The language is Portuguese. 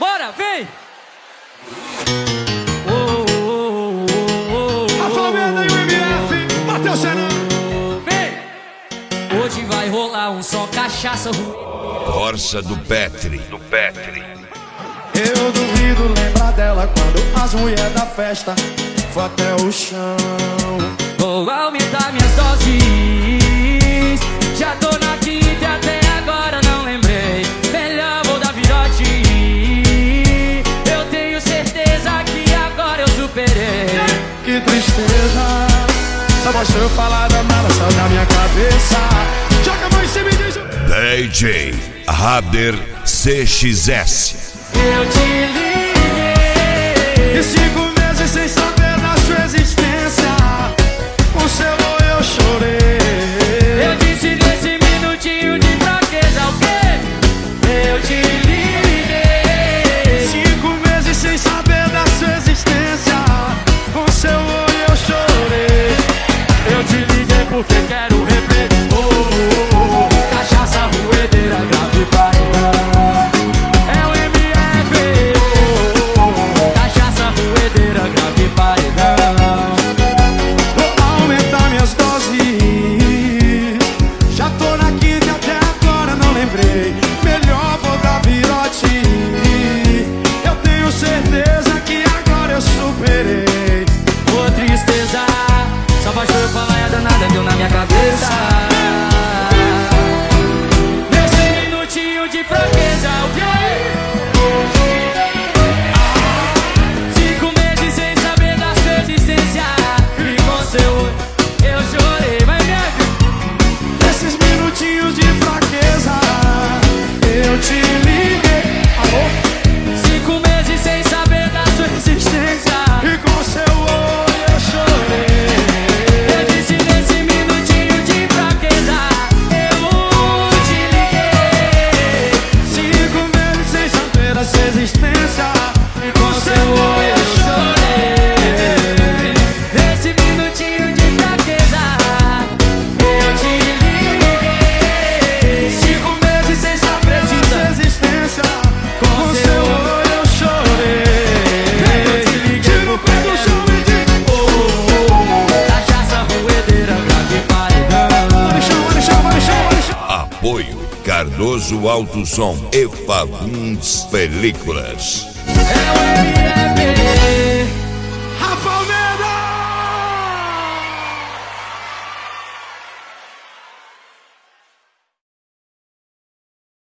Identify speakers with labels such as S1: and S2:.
S1: Bora, vem!
S2: A Flamengo e o MF, bateu Xenan.
S1: Vem! Hoje vai rolar um só cachaça ruim.
S3: Corsa do Petri.
S2: Eu duvido lembrar dela quando as mulheres da festa foi até o chão.
S1: Vou aumentar minhas doses. Já tô na quinta e até agora não lembrei. Melhor vou dar virote. Eu tenho certeza que agora eu superei.
S2: Que tristeza, só basta eu falar da mala, saiu da minha cabeça. Joga a mão em cima e diz
S3: DJ Rader CXS.
S1: Eu te liguei
S2: E 5 meses sem saber da sua existência. Com seu amor eu chorei.
S1: Eu disse nesse minutinho de fraqueza o quê? Eu te liguei
S2: 5 meses sem saber da sua existência. Com seu amor eu chorei.
S1: Eu te liguei porque quero replay. Cachaça, ruedeira, grave, paredão. É o MF. Cachaça, ruedeira, grave, paredão.
S2: Vou aumentar minhas doses. Já tô na quinta e até agora não lembrei. Melhor vou dar virote. Eu tenho certeza que agora eu superei.
S1: Ô tristeza, só bastou eu falar e a danada deu na minha cabeça. Nesse minutinho de fraqueza, o quê? 5 meses sem saber da sua existência. E com seu olho eu chorei, vai me
S2: Nesses minutinhos de fraqueza, eu te liguei. Alô?
S1: 5 meses sem saber da sua existência.
S2: E com seu olho eu chorei.
S1: Eu disse nesse minutinho de fraqueza, eu te liguei
S2: 5 meses sem saber da sua existência.
S1: e com seu olho eu chorei. Nesse minutinho de fraqueza, eu te liguei
S2: 5 meses sem saber de sua existência. Com seu olho eu chorei.
S1: Eu te liguei
S2: Tira o pé do chão e diz
S1: cachaça, ruedeira, grave, paredão.
S2: Olha o chão, olha o chão, olha o chão, olha o chão.
S3: Apoio Cardoso Alto Som e Fagundes Películas.
S1: É o MF.